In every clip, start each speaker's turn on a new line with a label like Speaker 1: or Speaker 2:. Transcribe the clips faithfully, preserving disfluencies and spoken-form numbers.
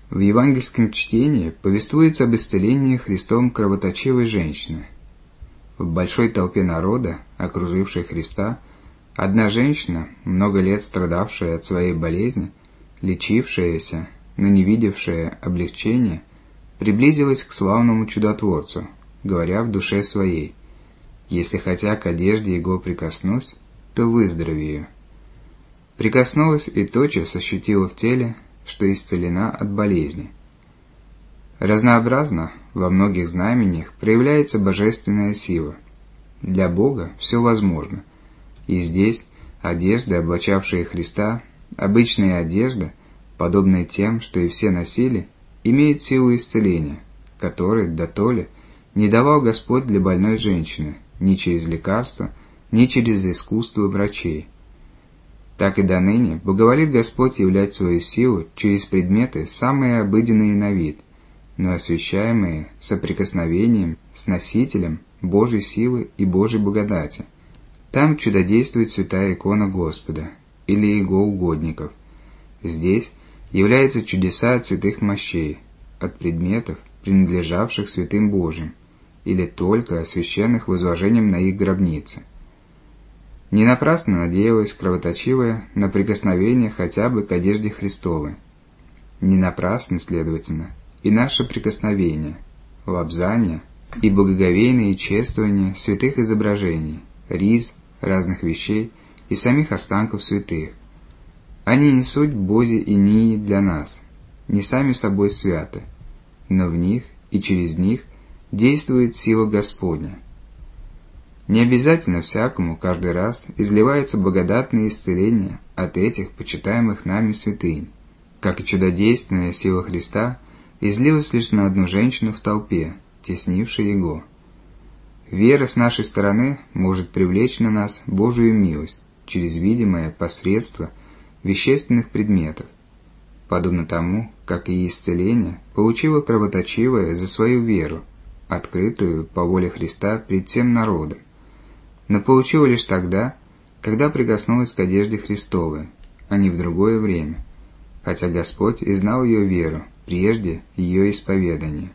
Speaker 1: В евангельском чтении повествуется об исцелении Христом кровоточивой женщины. В большой толпе народа, окружившей Христа, одна женщина, много лет страдавшая от своей болезни, лечившаяся, но не видевшая облегчения, приблизилась к славному чудотворцу, говоря в душе своей: «Если хотя к одежде его прикоснусь, то выздоровею». Прикоснулась и тотчас ощутила в теле, что исцелена от болезни. Разнообразно во многих знамениях проявляется божественная сила. Для Бога все возможно. И здесь одежды, облачавшие Христа, обычная одежда, подобная тем, что и все носили, имеет силу исцеления, которой дотоле не давал Господь для больной женщины ни через лекарства, ни через искусство врачей. Так и доныне благоволит Господь являть свою силу через предметы, самые обыденные на вид, но освящаемые соприкосновением с носителем Божьей силы и Божьей благодати. Там чудодействует святая икона Господа или Его угодников. Здесь являются чудеса от святых мощей, от предметов, принадлежавших святым Божьим, или только освященных возложением на их гробницы. Не напрасно надеялась кровоточивая на прикосновение хотя бы к одежде Христовой. Не напрасно, следовательно, и наше прикосновение, лобзание и благоговейные чествования святых изображений, риз, разных вещей и самих останков святых. Они не суть бози и нии для нас, не сами собой святы, но в них и через них действует сила Господня. Не обязательно всякому каждый раз изливается благодатное исцеление от этих почитаемых нами святынь, как и чудодейственная сила Христа излилась лишь на одну женщину в толпе, теснившей Его. Вера с нашей стороны может привлечь на нас Божию милость через видимое посредство вещественных предметов, подобно тому, как и исцеление получило кровоточивое за свою веру, открытую по воле Христа пред всем народом, но получила лишь тогда, когда прикоснулась к одежде Христовой, а не в другое время, хотя Господь и знал ее веру прежде ее исповедания.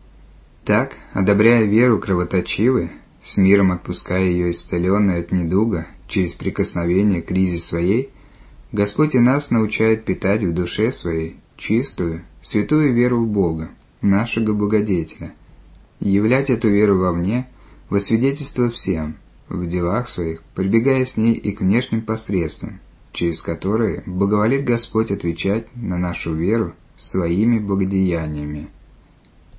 Speaker 1: Так, одобряя веру кровоточивой, с миром отпуская ее исцеленной от недуга через прикосновение к ризе своей, Господь и нас научает питать в душе своей чистую, святую веру в Бога, нашего Благодетеля, и являть эту веру вовне во свидетельство всем, в делах своих, прибегая с ней и к внешним посредствам, через которые благоволит Господь отвечать на нашу веру своими благодеяниями.